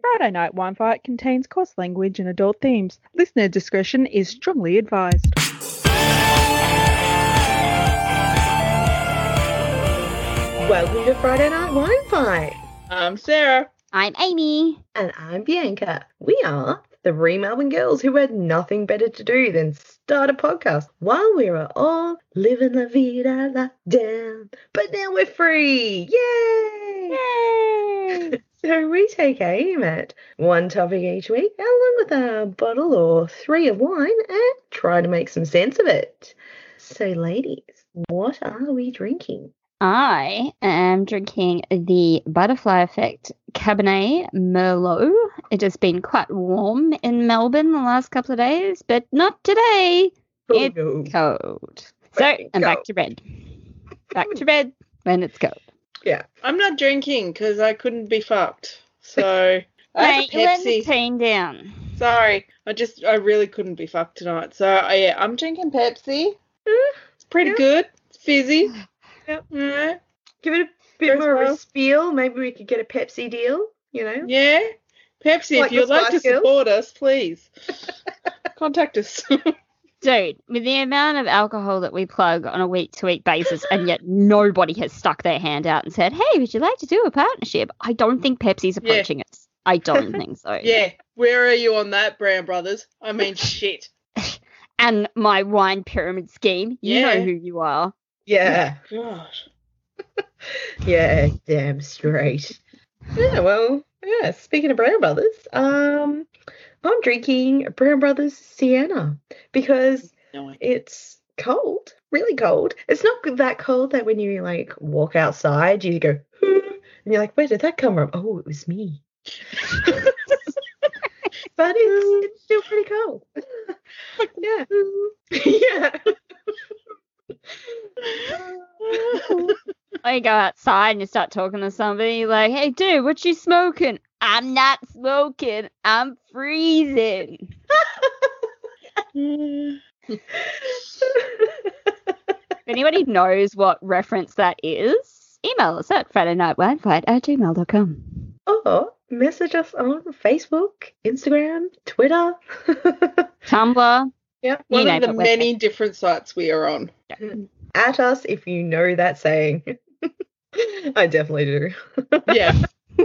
Friday Night Wine Fight contains coarse language and adult themes. Listener discretion is strongly advised. Welcome to Friday Night Wine Fight. I'm Sarah. I'm Amy. And I'm Bianca. We are three Melbourne girls who had nothing better to do than start a podcast while we were all living la vida lockdown. But now we're free. Yay! Yay! So we take aim at one topic each week, along with a bottle or three of wine, and try to make some sense of it. So, ladies, what are we drinking? I am drinking the Butterfly Effect Cabernet Merlot. It has been quite warm in Melbourne the last couple of days, but not today. It's cold. So I'm back to red. Back to red when it's cold. Yeah. I'm not drinking because I couldn't be fucked. So I had a Mate, let the Pepsi. team down. Sorry, I really couldn't be fucked tonight. So yeah, I'm drinking Pepsi. It's pretty good. It's fizzy. Yep. Yeah. Give it a bit Goes more of well. a spiel. Maybe we could get a Pepsi deal, you know? Yeah. Pepsi, Like if you'd the like to Spice Girls? support us, please contact us. Dude, with the amount of alcohol that we plug on a week-to-week basis, and yet nobody has stuck their hand out and said, hey, would you like to do a partnership? I don't think Pepsi's approaching us. I don't think so. Yeah. Where are you on that, Brown Brothers? I mean, shit. And my wine pyramid scheme, you Yeah. know who you are. Yeah. God. Yeah, damn straight. Yeah, well, yeah, speaking of Brown Brothers, I'm drinking Brown Brothers Sienna because No. it's cold, really cold. It's not that cold that when you like walk outside, you go, and you're like, where did that come from? Oh, it was me. But it's still pretty cold. Yeah. Yeah. Or you go outside and you start talking to somebody like, hey, dude, what you smoking? I'm not smoking. I'm freezing. If anybody knows what reference that is, email us at FridayNightWineFight@gmail.com. Or message us on Facebook, Instagram, Twitter. Tumblr. Yeah. You One know of the the way. many different sites we are on. At us if you know that saying. I definitely do. Yeah.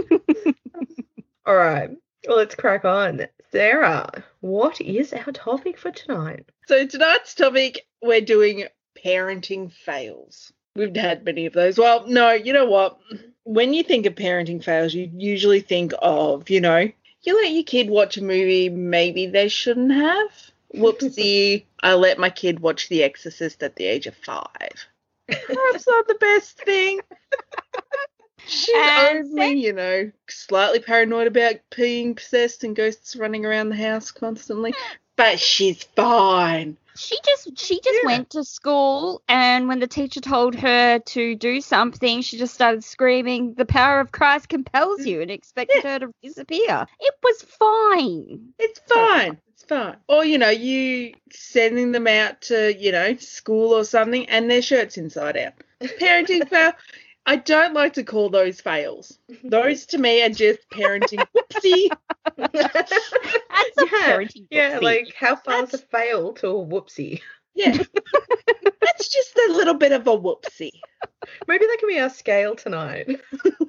All right. Well, let's crack on. Sarah, what is our topic for tonight? So tonight's topic, we're doing parenting fails. We've had many of those. Well, no, you know what? When you think of parenting fails, you usually think of, you let your kid watch a movie maybe they shouldn't have. Whoopsie, I let my kid watch The Exorcist at the age of 5. That's not the best thing. She's And only, slightly paranoid about being possessed and ghosts running around the house constantly. But she's fine. She just went to school, and when the teacher told her to do something, she just started screaming, the power of Christ compels you, and expected her to disappear. It was fine. It's fine. It's fine. Or, you sending them out to, school or something and their shirt's inside out. Parenting fail. I don't like to call those fails. Those to me are just parenting. Whoopsie. That's a parenting Yeah, whoopsie. like how far is a fail to a whoopsie? Yeah. That's just a little bit of a whoopsie. Maybe that can be our scale tonight.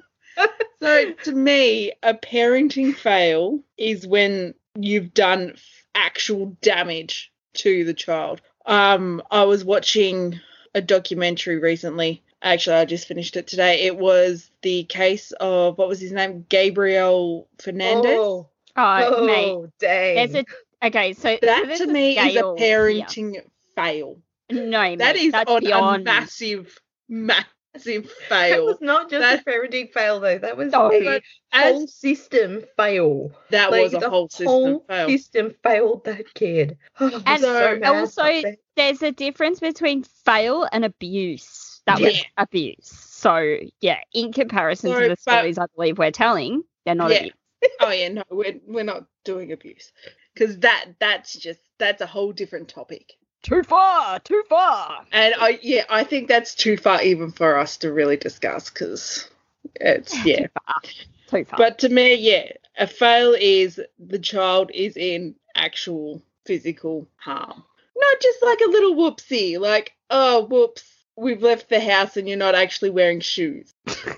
So to me, a parenting fail is when you've done actual damage to the child. I was watching a documentary recently. Actually, I just finished it today. It was the case of, what was his name? Gabriel Fernandez. Oh, Mate, dang. so That there's to me is a scale here. parenting fail. No, mate, That is that's on beyond. a massive That fail. was not just That- a parenting fail, though. That was No. a As whole system fail. that Like, was a the whole system whole fail. system failed that kid. I'm And so mad also, upset. there's a difference between fail and abuse. That was Yeah. abuse. So, yeah, in comparison So, to the but- stories I believe we're telling, they're not Yeah. abuse. Oh yeah, no, we're not doing abuse, because that's a whole different topic. Too far. And I think that's too far even for us to really discuss, because it's Too far. So far. But to me, yeah, a fail is the child is in actual physical harm. Not just like a little whoopsie, like, oh, whoops, we've left the house and you're not actually wearing shoes.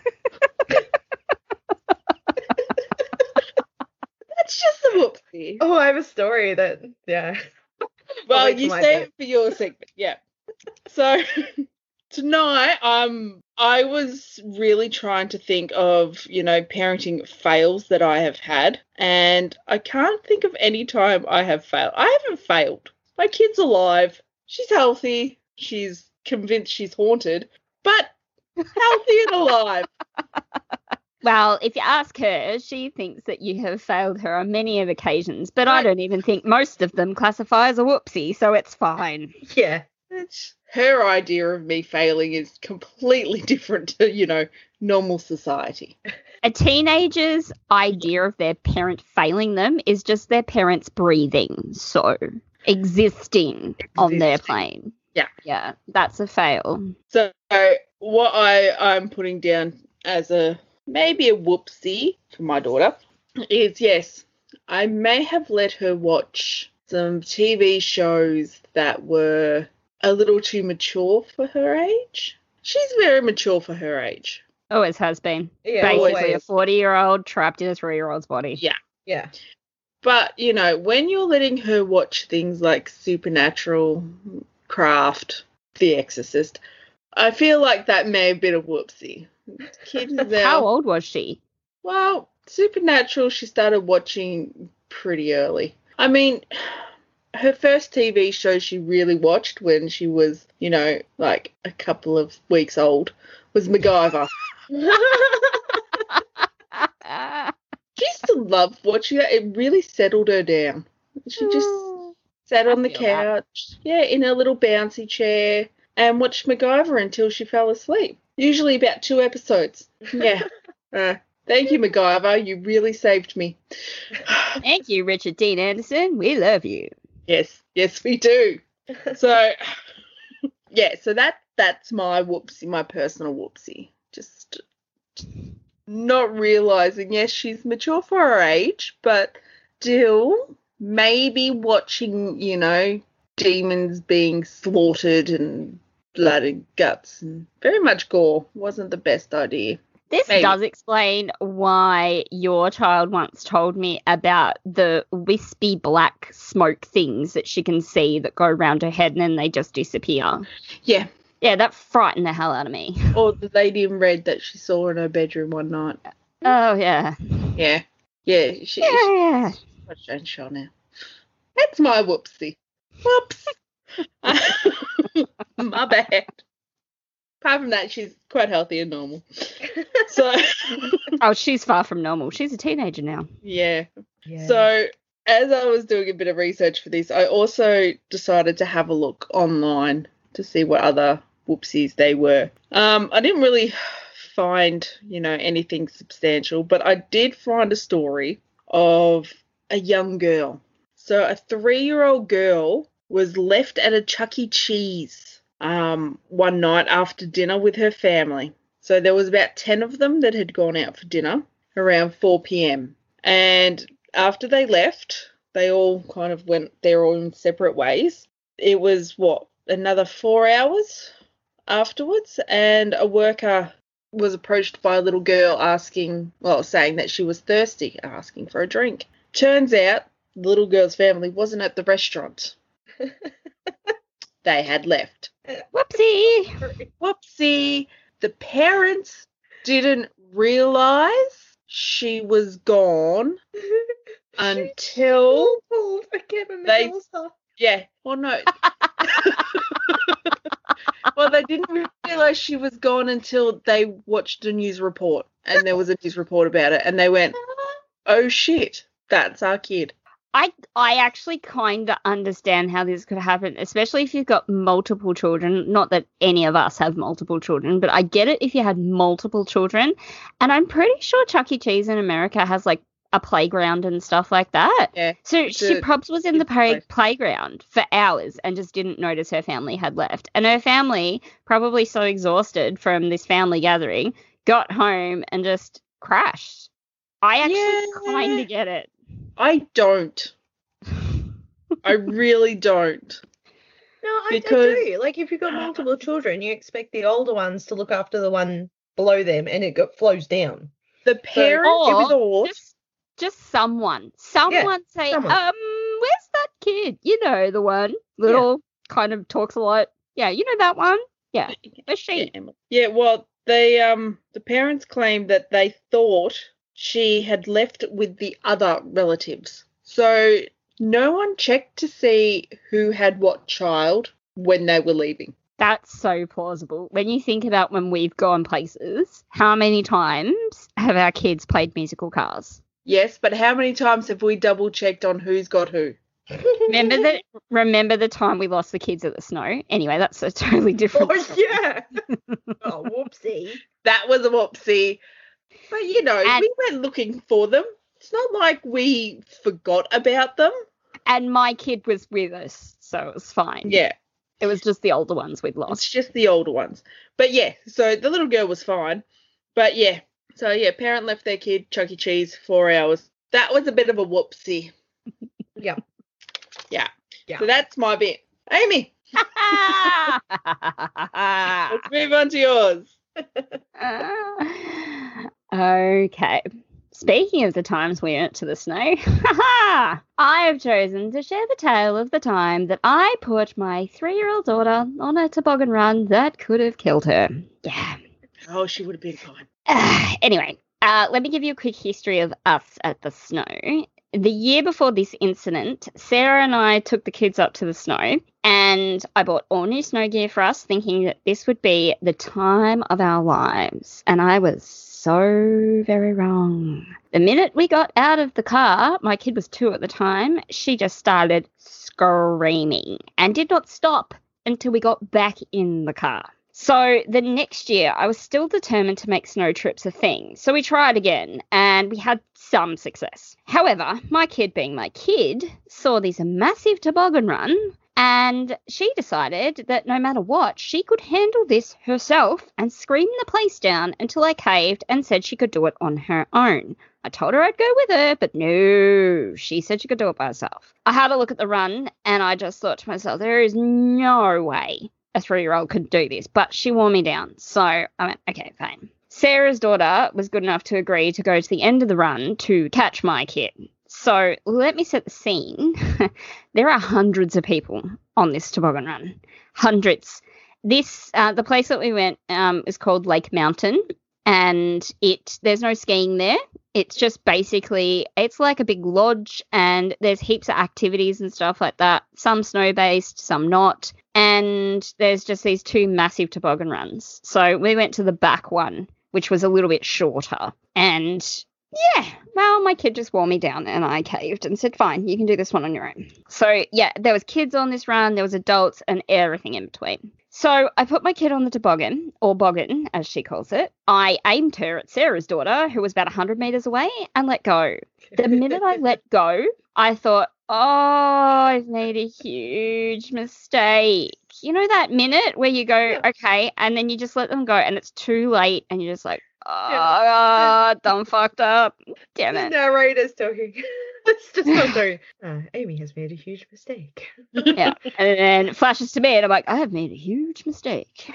That's just a whoopsie. Oh, I have a story that, yeah. Well, wait till you my save bit. it for your segment, yeah. So tonight, I was really trying to think of, parenting fails that I have had, and I can't think of any time I have failed. I haven't failed. My kid's alive. She's healthy. She's convinced she's haunted, but healthy and alive. Well, if you ask her, she thinks that you have failed her on many of occasions, but I Right. don't even think most of them classify as a whoopsie, so it's fine. Yeah. Her idea of me failing is completely different to, normal society. A teenager's idea of their parent failing them is just their parents breathing, so existing on their plane. Yeah. Yeah, that's a fail. So what I'm putting down as maybe a whoopsie for my daughter is, yes, I may have let her watch some TV shows that were a little too mature for her age. She's very mature for her age. Always has been. Yeah, Basically always. a 40-year-old trapped in a 3-year-old's body. Yeah. Yeah. But, when you're letting her watch things like Supernatural, Craft, The Exorcist, I feel like that may have been a whoopsie. Kid is now, How old was she? well, Supernatural she started watching pretty early. I mean, her first TV show she really watched when she was, like a couple of weeks old was MacGyver. She used to love watching that. It really settled her down. She just sat on the feel that. couch, in a little bouncy chair, and watched MacGyver until she fell asleep. Usually about 2 episodes. Yeah. Thank you, MacGyver. You really saved me. Thank you, Richard Dean Anderson. We love you. Yes, we do. So, yeah, so that's my whoopsie, my personal whoopsie. Just not realising, yes, she's mature for her age, but still maybe watching, demons being slaughtered and blood and guts and very much gore wasn't the best idea. This Maybe. does explain why your child once told me about the wispy black smoke things that she can see that go around her head and then they just disappear. Yeah. Yeah, that frightened the hell out of me. Or the lady in red that she saw in her bedroom one night. Oh, yeah. Yeah. Yeah. Yeah. Watch that show now. That's my whoopsie. Whoops. My bad. Apart from that, she's quite healthy and normal. So, Oh, she's far from normal. She's a teenager now. yeah. Yeah. So, as I was doing a bit of research for this, I also decided to have a look online to see what other whoopsies they were. I didn't really find, anything substantial, but I did find a story of a young girl. So, a 3-year-old girl was left at a Chuck E. Cheese one night after dinner with her family. So there was about 10 of them that had gone out for dinner around 4 p.m. And after they left, they all kind of went their own separate ways. It was, another 4 hours afterwards, and a worker was approached by a little girl saying that she was thirsty, asking for a drink. Turns out the little girl's family wasn't at the restaurant. They had left. Whoopsie. Whoopsie. The parents didn't realise she was gone until they... Yeah. Well, no. Well, they didn't realise she was gone until they watched a news report, and there was a news report about it, and they went, oh, shit, that's our kid. I actually kind of understand how this could happen, especially if you've got multiple children. Not that any of us have multiple children, but I get it if you had multiple children. And I'm pretty sure Chuck E. Cheese in America has like a playground and stuff like that. Yeah. So she probably was in the place. playground for hours and just didn't notice her family had left. And her family, probably so exhausted from this family gathering, got home and just crashed. I actually kind of get it. I don't. I really don't. No, I Because- do. Like, if you've got multiple children, you expect the older ones to look after the one below them, and it flows down. The parent Or thought, just someone say, someone. where's that kid? You know, the one, little, kind of talks a lot. Yeah, you know that one? Yeah. Where's she? yeah, well, the parents claimed that they thought she had left with the other relatives. So no one checked to see who had what child when they were leaving. That's so plausible. When you think about when we've gone places, how many times have our kids played musical cars? Yes, but how many times have we double checked on who's got who? Remember the time we lost the kids at the snow? Anyway, that's a totally different Oh, story. yeah. Oh, whoopsie. That was a whoopsie. But, you know, And- we went looking for them. It's not like we forgot about them. And my kid was with us, so it was fine. Yeah, It was just the older ones we'd it's lost. just the older ones. But, yeah, so the little girl was fine. But, yeah. So, yeah, parent left their kid, Chuck E. Cheese, 4 hours. That was a bit of a whoopsie. Yeah. Yeah. Yeah. So that's my bit. Amy, let's move on to yours. Okay. Speaking of the times we went to the snow, I have chosen to share the tale of the time that I put my 3-year-old daughter on a toboggan run that could have killed her. Yeah. Oh, she would have been fine. Anyway, let me give you a quick history of us at the snow. The year before this incident, Sarah and I took the kids up to the snow, and I bought all new snow gear for us, thinking that this would be the time of our lives. And I was so very wrong. The minute we got out of the car, my kid was 2 at the time, she just started screaming and did not stop until we got back in the car. So the next year, I was still determined to make snow trips a thing. So we tried again, and we had some success. However, my kid being my kid, saw this massive toboggan run, and she decided that no matter what, she could handle this herself and scream the place down until I caved and said she could do it on her own. I told her I'd go with her, but no, she said she could do it by herself. I had a look at the run, and I just thought to myself, there is no way a 3-year-old could do this, but she wore me down. So I went, okay, fine. Sarah's daughter was good enough to agree to go to the end of the run to catch my kid. So let me set the scene. There are hundreds of people on this toboggan run. Hundreds. The place that we went is called Lake Mountain, and there's no skiing there. It's just basically, it's like a big lodge, and there's heaps of activities and stuff like that. Some snow-based, some not. And there's just these 2 massive toboggan runs. So we went to the back one, which was a little bit shorter. And yeah, well, my kid just wore me down, and I caved and said, fine, you can do this one on your own. So yeah, there was kids on this run, there was adults, and everything in between. So I put my kid on the toboggan, or boggin, as she calls it. I aimed her at Sarah's daughter, who was about 100 meters away, and let go. The minute I let go, I thought, oh, I've made a huge mistake. You know that minute where you go, okay, and then you just let them go, and it's too late, and you're just like, oh, done fucked up. Damn The it. narrator's talking. It's just not going, Amy has made a huge mistake. Yeah. And then it flashes to me, and I'm like, I have made a huge mistake.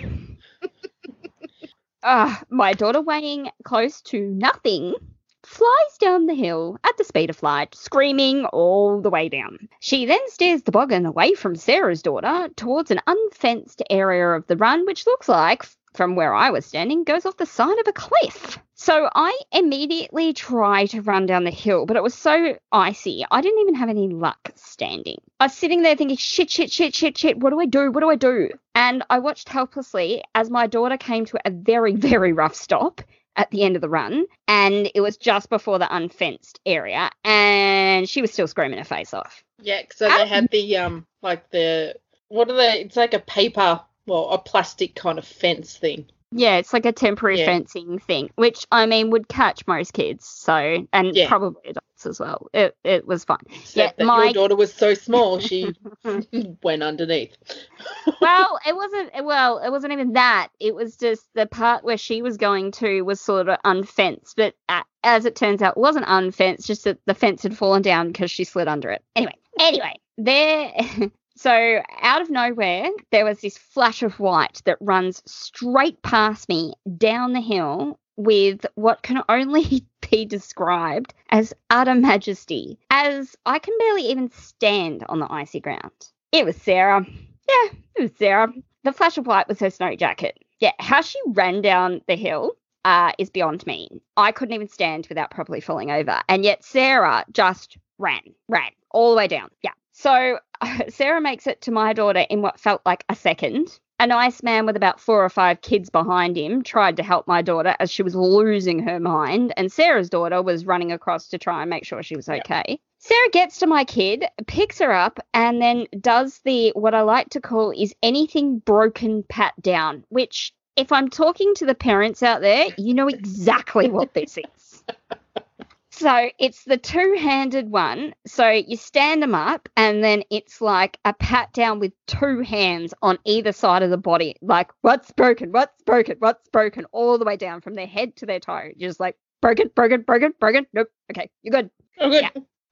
My daughter, weighing close to nothing, flies down the hill at the speed of light, screaming all the way down. She then steers the boggin away from Sarah's daughter towards an unfenced area of the run, which looks like, from where I was standing, goes off the side of a cliff. So I immediately try to run down the hill, but it was so icy, I didn't even have any luck standing. I was sitting there thinking, shit, what do I do? What do I do? And I watched helplessly as my daughter came to a very, very rough stop at the end of the run, and it was just before the unfenced area, and she was still screaming her face off. Yeah, so they had it's like a paper, well, a plastic kind of fence thing. Yeah, it's like a temporary fencing thing, which, I mean, would catch most kids, so, and probably adults. spots as well. It was fun. Except that your daughter was so small, she went underneath. Well, it wasn't even that. It was just the part where she was going to was sort of unfenced. But as it turns out, it wasn't unfenced, just that the fence had fallen down because she slid under it. Anyway, there. So out of nowhere, there was this flash of white that runs straight past me down the hill with what can only be described as utter majesty, as I can barely even stand on the icy ground. It was Sarah. Yeah, it was Sarah. The flash of white was her snow jacket. Yeah, how she ran down the hill is beyond me. I couldn't even stand without properly falling over. And yet Sarah just ran all the way down. Yeah. So Sarah makes it to my daughter in what felt like a second. A nice man with about 4 or 5 kids behind him tried to help my daughter as she was losing her mind, and Sarah's daughter was running across to try and make sure she was okay. Yep. Sarah gets to my kid, picks her up, and then does what I like to call is anything broken pat down, which if I'm talking to the parents out there, you know exactly what this is. So it's the two-handed one. So you stand them up and then it's like a pat down with 2 hands on either side of the body. Like, what's broken, all the way down from their head to their toe. Just like, broken. Nope. Okay, you're good. Oh, good.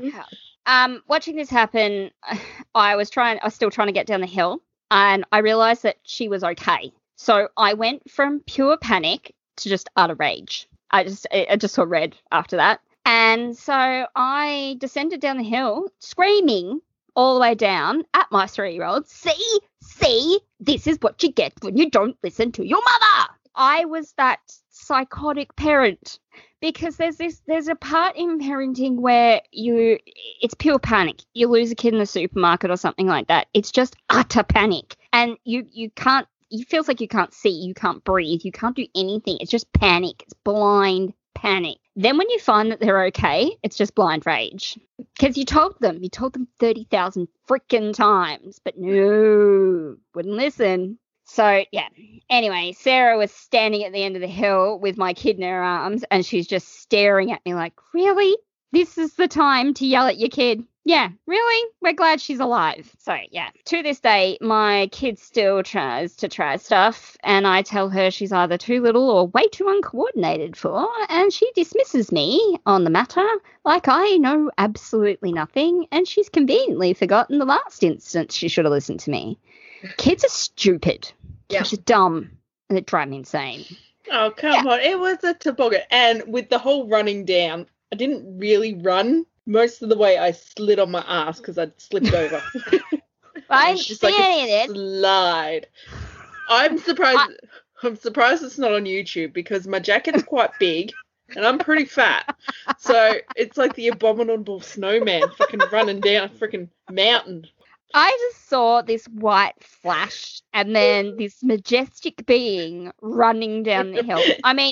Yeah. Watching this happen, I was still trying to get down the hill, and I realized that she was okay. So I went from pure panic to just utter rage. I just saw red after that. And so I descended down the hill, screaming all the way down at my 3-year-old, see, this is what you get when you don't listen to your mother. I was that psychotic parent, because there's a part in parenting where it's pure panic. You lose a kid in the supermarket or something like that. It's just utter panic. And you can't, it feels like you can't see, you can't breathe, you can't do anything. It's just panic. It's blind panic. Then when you find that they're okay, it's just blind rage. Because you told them 30,000 freaking times, but no, wouldn't listen. So, yeah. Anyway, Sarah was standing at the end of the hill with my kid in her arms, and she's just staring at me like, really? This is the time to yell at your kid? Yeah, really? We're glad she's alive. So, yeah. To this day, my kid still tries to try stuff, and I tell her she's either too little or way too uncoordinated for, and she dismisses me on the matter like I know absolutely nothing, and she's conveniently forgotten the last instance she should have listened to me. Kids are stupid. Yeah. They're dumb, and they drive me insane. Oh, come on. It was a toboggan. And with the whole running down, I didn't really run. Most of the way I slid on my ass because I'd slipped over. I didn't see any of it. Slide. I'm surprised it's not on YouTube, because my jacket's quite big and I'm pretty fat. So it's like the abominable snowman freaking running down a freaking mountain. I just saw this white flash and then this majestic being running down the hill. I mean,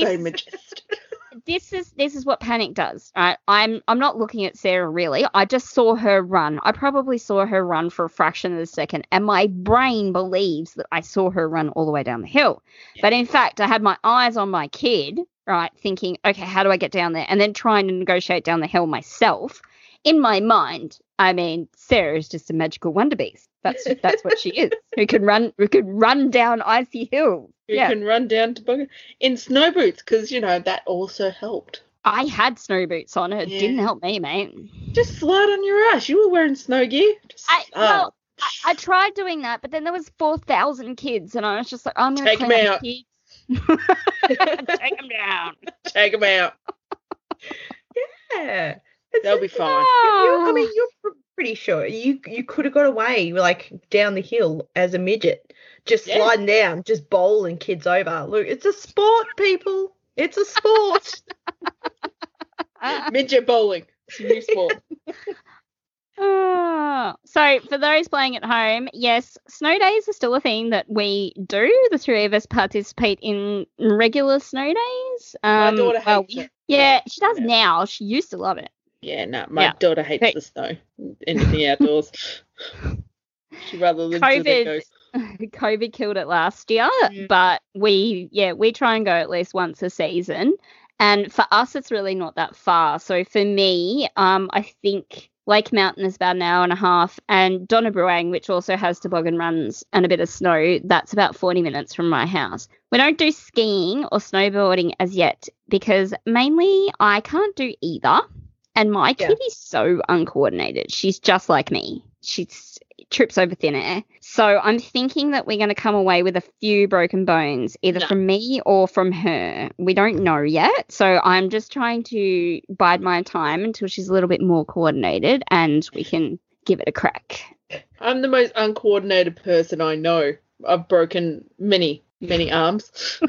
this is what panic does, right? I'm not looking at Sarah really. I just saw her run. I probably saw her run for a fraction of a second, and my brain believes that I saw her run all the way down the hill. But in fact, I had my eyes on my kid, right, thinking, okay, how do I get down there? And then trying to negotiate down the hill myself. In my mind, I mean, Sarah is just a magical wonder beast. That's what she is. Who can run down icy hills. Who can run down toboggan in snow boots, because, that also helped. I had snow boots on. It didn't help me, mate. Just slide on your ass. You were wearing snow gear. I tried doing that, but then there was 4,000 kids, and I was just like, I'm going to take them out. Take them down. Take them out. Yeah. They'll be fine. You're pretty sure you could have got away like down the hill as a midget, just sliding down, just bowling kids over. Look, it's a sport, people. It's a sport. Midget bowling. It's a new sport. So for those playing at home, yes, snow days are still a thing that we do. The 3 of us participate in regular snow days. My daughter hates it. Yeah, she does now. She used to love it. Yeah, no, my daughter hates the snow. Anything outdoors. She'd rather live to the ghost. COVID killed it last year, but we try and go at least once a season. And for us, it's really not that far. So for me, I think Lake Mountain is about an hour and a half, and Donnabruang, which also has toboggan runs and a bit of snow, that's about 40 minutes from my house. We don't do skiing or snowboarding as yet because mainly I can't do either. And my kid is so uncoordinated. She's just like me. She trips over thin air. So I'm thinking that we're going to come away with a few broken bones, either from me or from her. We don't know yet. So I'm just trying to bide my time until she's a little bit more coordinated and we can give it a crack. I'm the most uncoordinated person I know. I've broken many arms.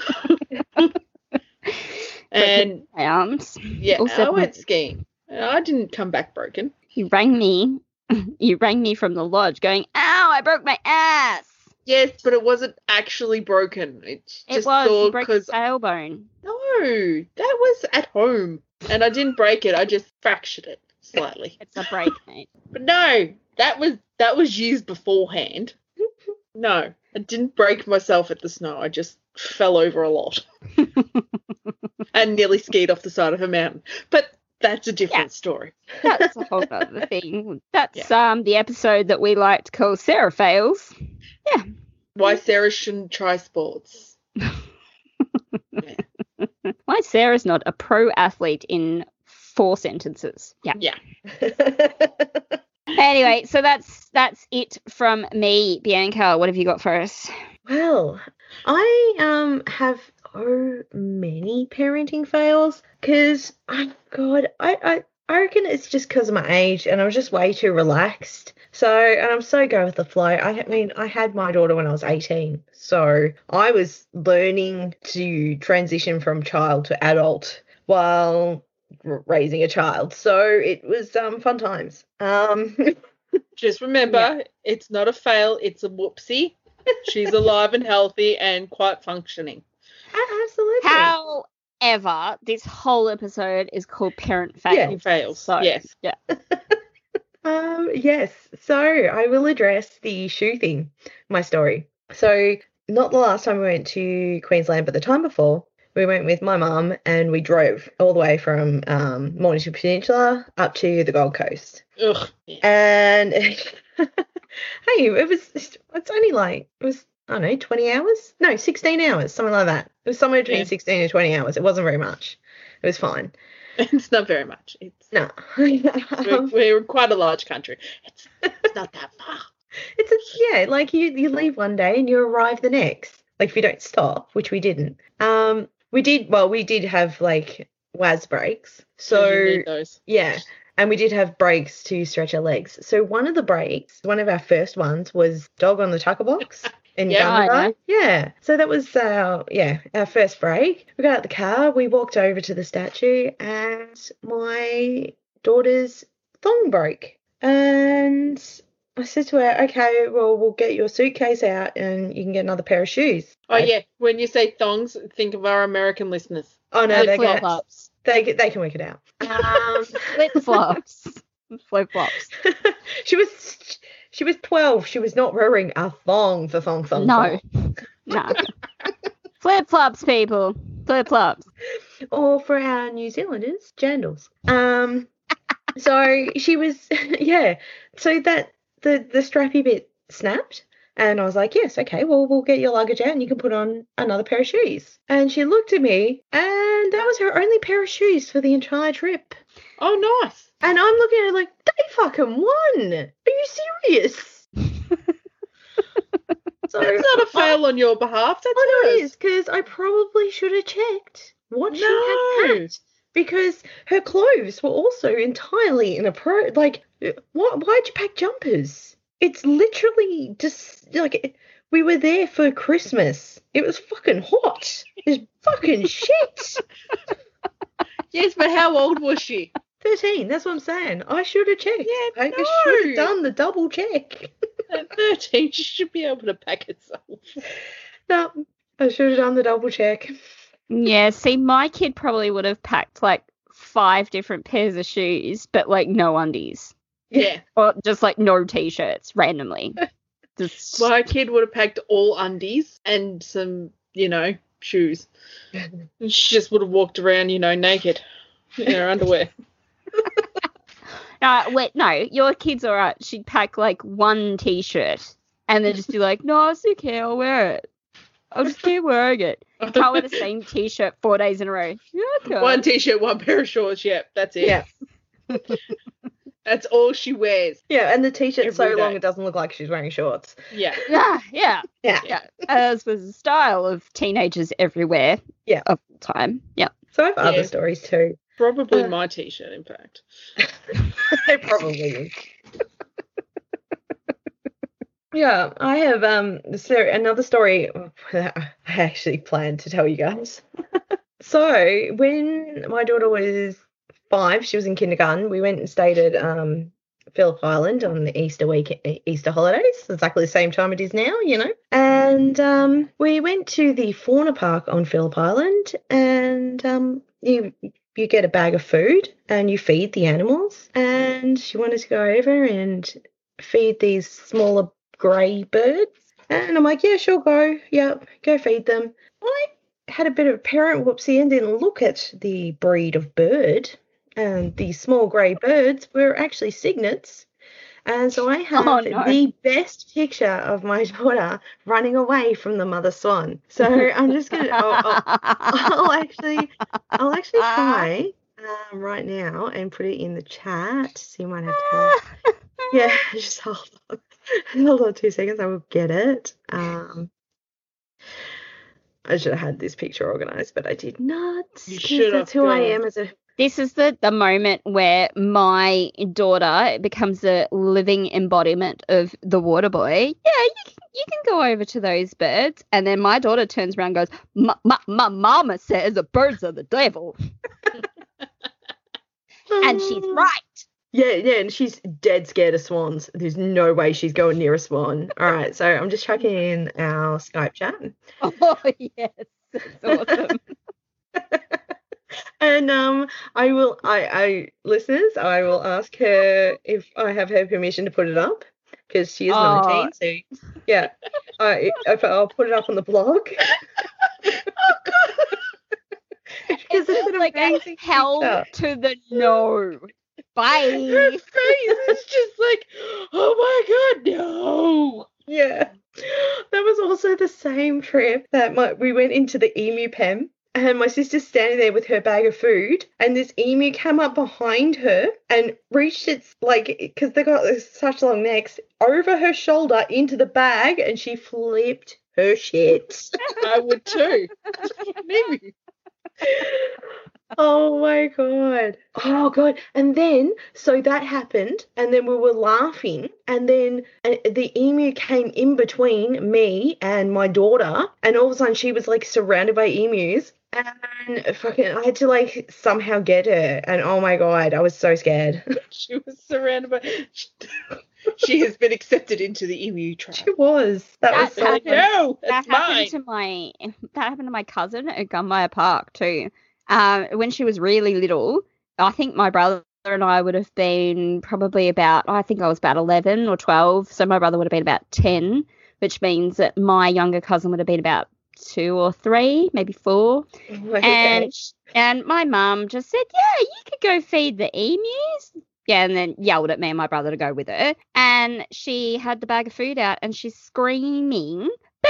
And my arms. Yeah, also, I went skiing. I didn't come back broken. You rang me from the lodge going, ow, I broke my ass. Yes, but it wasn't actually broken. It was. You broke your tailbone. No, that was at home. And I didn't break it. I just fractured it slightly. It's a break, mate. But no, that was used beforehand. No, I didn't break myself at the snow. I just fell over a lot. And nearly skied off the side of a mountain. But that's a different story. That's a whole other thing. That's the episode that we like to call Sarah Fails. Yeah. Why Sarah shouldn't try sports. Why Sarah's not a pro athlete in 4 sentences. Yeah. Yeah. Anyway, so that's it from me. Bianca, what have you got for us? Well, I have so many parenting fails because, oh God, I reckon it's just because of my age and I was just way too relaxed. So, and I'm so go with the flow. I mean, I had my daughter when I was 18, so I was learning to transition from child to adult while raising a child. So it was fun times. Just remember, it's not a fail, it's a whoopsie. She's alive and healthy and quite functioning. Absolutely. However, this whole episode is called Parent Fails. Yeah, fails. So, yes. Yeah. Yes. So I will address the shoe thing, my story. So not the last time we went to Queensland, but the time before, we went with my mum and we drove all the way from Mornington Peninsula up to the Gold Coast. Ugh. And hey, it's only like, it was, I don't know, 20 hours? No, 16 hours, something like that. It was somewhere between 16 and 20 hours. It wasn't very much. It was fine. It's not very much. No. We're quite a large country. It's not that far. Like you leave one day and you arrive the next. Like if you don't stop, which we didn't. We did have like WAS breaks. So you need those. Yeah. And we did have breaks to stretch our legs. So one of the breaks, one of our first ones was dog on the tucker box. In Gunnedah. Yeah. So that was our first break. We got out the car, we walked over to the statue and my daughter's thong broke. And I said to her, okay, well, we'll get your suitcase out and you can get another pair of shoes. Oh, yeah. When you say thongs, think of our American listeners. Oh, no, they flip-flops. They can work it out. Flip-flops. Flip-flops. She was 12. She was not wearing a thong for thong. No. Flip-flops, people. Flip-flops. Or for our New Zealanders, jandals. So she was, so that the strappy bit snapped. And I was like, yes, okay, well, we'll get your luggage out and you can put on another pair of shoes. And she looked at me and that was her only pair of shoes for the entire trip. Oh, nice. And I'm looking at her like, they fucking won. Are you serious? So that's not a fail on your behalf. That's it is, because I probably should have checked what she had packed. Because her clothes were also entirely inappropriate. Like, why'd you pack jumpers? It's literally just, like, we were there for Christmas. It was fucking hot. It was fucking shit. Yes, but how old was she? 13, that's what I'm saying. I should have checked. Yeah, I should have done the double check. At 13, she should be able to pack herself. No, I should have done the double check. Yeah, see, my kid probably would have packed like 5 different pairs of shoes, but like no undies. Yeah. Or just like no t-shirts randomly. My kid would have packed all undies and some, shoes. And she just would have walked around, naked in her underwear. No, your kid's all right. She'd pack like one T-shirt and then just be like, no, it's okay, I'll wear it. I'll just keep wearing it. Can't wear the same T-shirt 4 days in a row. Yeah, okay. One T-shirt, one pair of shorts. Yep, that's it. Yeah. That's all she wears. Yeah, and the T-shirt's so Every long day. it doesn't look like she's wearing shorts. Yeah. Yeah. As was the style of teenagers everywhere. Yeah. Of the time. Yeah. So I have other Yeah. stories too. Probably my T-shirt, in fact. It probably is. Yeah, I have another story I actually planned to tell you guys. So when my daughter was 5, she was in kindergarten. We went and stayed at Phillip Island on the Easter holidays, exactly the same time it is now, And we went to the fauna park on Phillip Island, and you get a bag of food and you feed the animals. And she wanted to go over and feed these smaller grey birds. And I'm like, yeah, sure, go. Yep, go feed them. I had a bit of a parent whoopsie and didn't look at the breed of bird. And the small grey birds were actually cygnets. And so I have the best picture of my daughter running away from the mother swan. So I'm just gonna, I'll actually try right now and put it in the chat. So you might have to, yeah, just hold on 2 seconds. I will get it. I should have had this picture organised, but I did not. You should have. That's who I am as a. This is the moment where my daughter becomes a living embodiment of the water boy. Yeah, you can go over to those birds. And then my daughter turns around and goes, my mama says the birds are the devil. And she's right. Yeah, and she's dead scared of swans. There's no way she's going near a swan. All right, so I'm just checking in our Skype chat. Oh, yes. That's awesome. And listeners, I will ask her if I have her permission to put it up, because she is 19. So yeah, I'll put it up on the blog. Oh God! Because it's an like amazing hell picture. to the no. Bye. Her face is just like, oh my God, no. Yeah, that was also the same trip that we went into the emu pen. And my sister's standing there with her bag of food, and this emu came up behind her and reached its, because they got such long necks, over her shoulder into the bag, and she flipped her shit. I would too. Maybe. Oh my God. Oh God. And then, so that happened, and then we were laughing, and then the emu came in between me and my daughter, and all of a sudden she was surrounded by emus, and I had to somehow get her, and oh my God, I was so scared. She was surrounded by. She has been accepted into the emu tribe. She was. That was so Like, no, that's mine. That happened to my cousin at Gunmire Park too. When she was really little, I think my brother and I would have been probably I think I was about 11 or 12, so my brother would have been about 10, which means that my younger cousin would have been about 2 or 3, maybe 4. Okay. And my mum just said, yeah, you could go feed the emus. Yeah, and then yelled at me and my brother to go with her. And she had the bag of food out and she's screaming,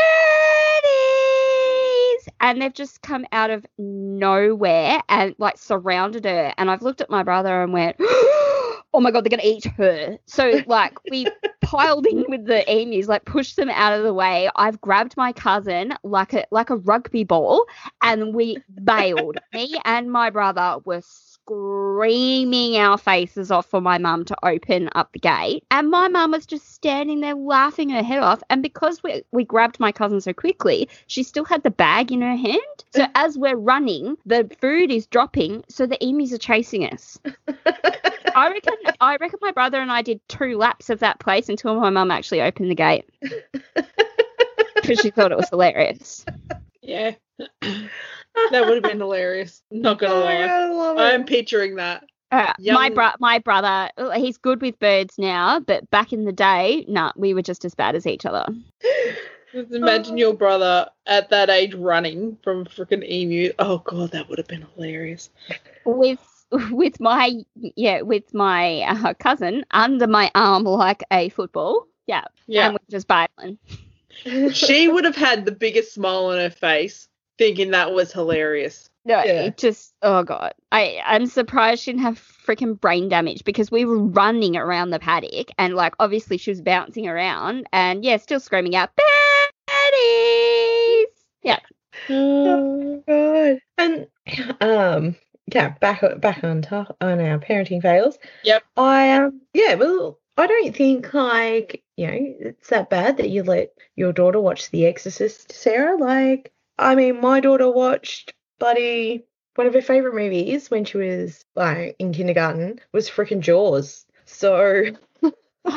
birdies! And they've just come out of nowhere and surrounded her. And I've looked at my brother and went, oh my God, they're going to eat her. So we piled in with the emus, pushed them out of the way. I've grabbed my cousin like a rugby ball and we bailed. Me and my brother were screaming our faces off for my mum to open up the gate, and my mum was just standing there laughing her head off. And because we grabbed my cousin so quickly, she still had the bag in her hand, so as we're running, the food is dropping, so the emus are chasing us. I reckon my brother and I did 2 laps of that place until my mum actually opened the gate, because she thought it was hilarious. Yeah. That would have been hilarious. Not gonna lie. God, I love it. I'm picturing that. My brother, he's good with birds now, but back in the day, we were just as bad as each other. Just imagine your brother at that age running from freaking emu. Oh god, that would have been hilarious. with my cousin under my arm like a football. Yeah. And we're just battling. She would have had the biggest smile on her face thinking that was hilarious. No, it just, oh god. I'm surprised she didn't have freaking brain damage because we were running around the paddock and like obviously she was bouncing around and still screaming out baddies. Yeah. Oh god. And back on our parenting fails. Yep. I don't think like, it's that bad that you let your daughter watch The Exorcist, Sarah. Like, I mean, my daughter watched one of her favorite movies when she was like in kindergarten was freaking Jaws. So it was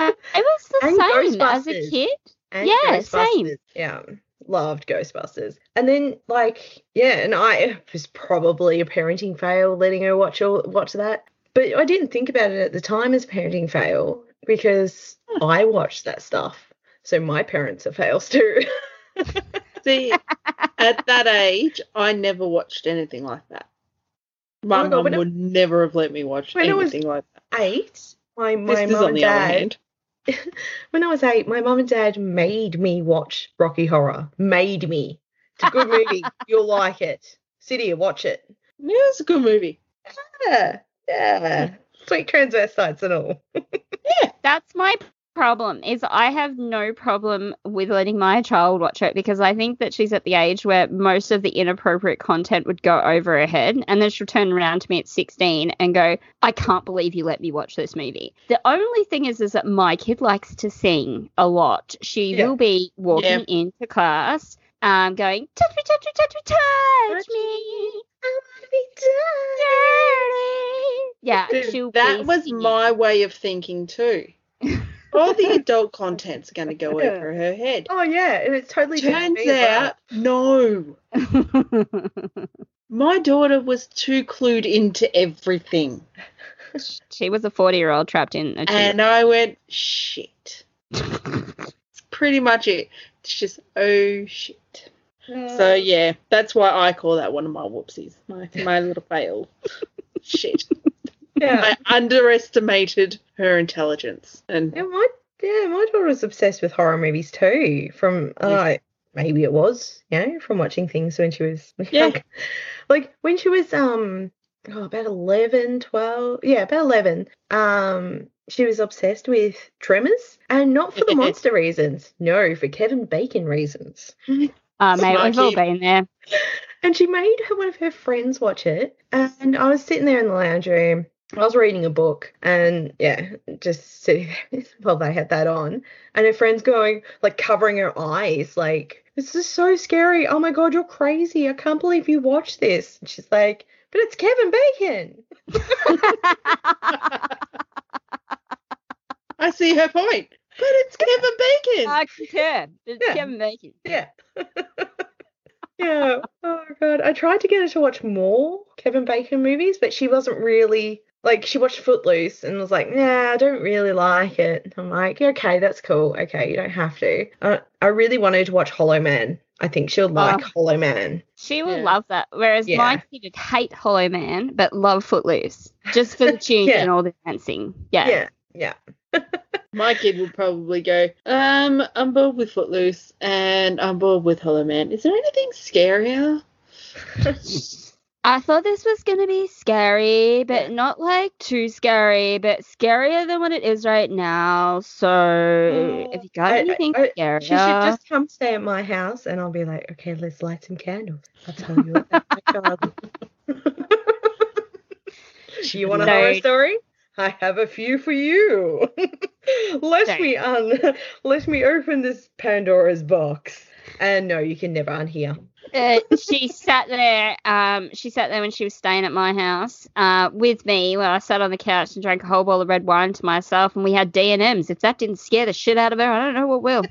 the same as a kid. And same. Yeah. Loved Ghostbusters. And then and I was probably a parenting fail letting her watch that. But I didn't think about it at the time as a parenting fail because I watched that stuff. So my parents are fails too. See, at that age, I never watched anything like that. My mum would never have let me watch anything like that. 8, my mum and dad. When I was 8, my mum and dad made me watch Rocky Horror. Made me. It's a good movie. You'll like it. Sit here, watch it. Yeah, it's a good movie. Yeah. Sweet transvestites and all. Yeah, that's my problem is I have no problem with letting my child watch it because I think that she's at the age where most of the inappropriate content would go over her head and then she'll turn around to me at 16 and go, I can't believe you let me watch this movie. The only thing is that my kid likes to sing a lot. She will be walking into class going, touch me, touch me, touch me, touch me. I want to be dirty. Yeah, that was singing. My way of thinking too. All the adult content's going to go over her head. Oh, yeah, and it's totally turns out, no. My daughter was too clued into everything. She was a 40-year-old trapped in a tube. And I went, shit. That's pretty much it. It's just, oh, shit. So, yeah, that's why I call that one of my whoopsies, my little fail. Shit. Yeah. I underestimated her intelligence. And my daughter was obsessed with horror movies too. From maybe it was, from watching things when she was young. Like when she was about 11, 12. Yeah, about 11. She was obsessed with Tremors, and not for the monster reasons. No, for Kevin Bacon reasons. Mate, we've all been there. And she made one of her friends watch it, and I was sitting there in the lounge room. I was reading a book and, just sitting there while they had that on. And her friend's going, like, covering her eyes, like, this is so scary. Oh, my God, you're crazy. I can't believe you watched this. And she's like, but it's Kevin Bacon. I see her point. But it's Kevin Bacon. I concur. It's Kevin Bacon. Yeah. Yeah. Oh, God. I tried to get her to watch more Kevin Bacon movies, but she wasn't really... Like, she watched Footloose and was like, nah, I don't really like it. I'm like, okay, that's cool. Okay, you don't have to. I really wanted to watch Hollow Man. I think she'll like Hollow Man. She will love that. Whereas my kid would hate Hollow Man, but love Footloose. Just for the tunes and all the dancing. Yeah. Yeah. My kid would probably go, I'm bored with Footloose and I'm bored with Hollow Man. Is there anything scarier? I thought this was going to be scary, but not like too scary, but scarier than what it is right now. So if you got anything scarier... She should just come stay at my house and I'll be like, okay, let's light some candles. I'll tell you about my child. You want a horror story? I have a few for you. Let me open this Pandora's box. And no, you can never unhear. She sat there when she was staying at my house with me when I sat on the couch and drank a whole bowl of red wine to myself, and we had D&Ms. If that didn't scare the shit out of her, I don't know what will.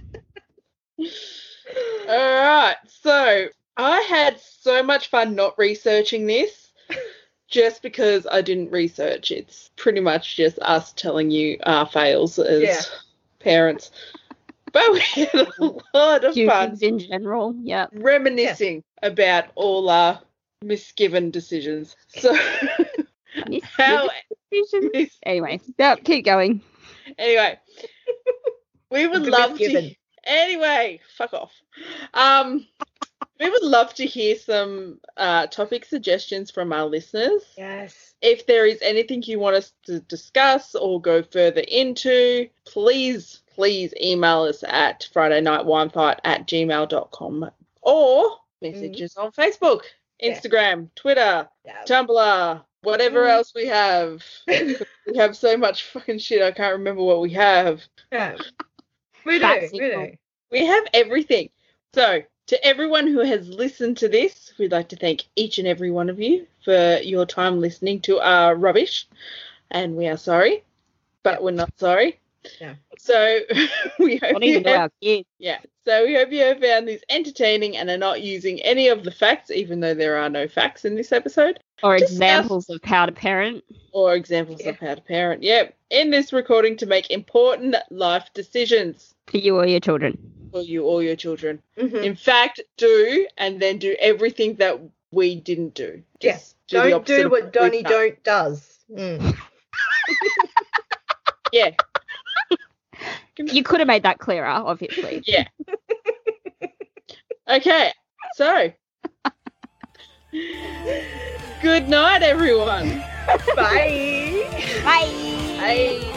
All right, so I had so much fun not researching this just because I didn't research. It's pretty much just us telling you our fails as parents. But we had a lot of fun Humans in general. Yep. reminiscing about all our misgiven decisions. So, how? Anyway, yep, keep going. Anyway, we would The love misgiven. to. Anyway, fuck off. We would love to hear some topic suggestions from our listeners. Yes. If there is anything you want us to discuss or go further into, please email us at fridaynightwinefight@gmail.com or message us on Facebook, Instagram, Twitter, Yeah. Tumblr, whatever else we have. We have so much fucking shit, I can't remember what we have. Yeah. We do. That's We cool. do. We have everything. So, to everyone who has listened to this, we'd like to thank each and every one of you for your time listening to our rubbish. And we are sorry, but we're not sorry. Yeah. So, we hope Not you even to have, our kids. yeah. So we hope you have found this entertaining and are not using any of the facts, even though there are no facts in this episode, Or Just examples of how to parent. or examples of how to parent. Yep. In this recording to make important life decisions For you or your children. for you or your children. Mhm. In fact, do and then do everything that we didn't do. Just do the Don't opposite do of what we've Donnie done. Don't does. Mm. Yeah. You could have made that clearer, obviously. Yeah. Okay. So, good night, everyone. Bye. Bye. Bye.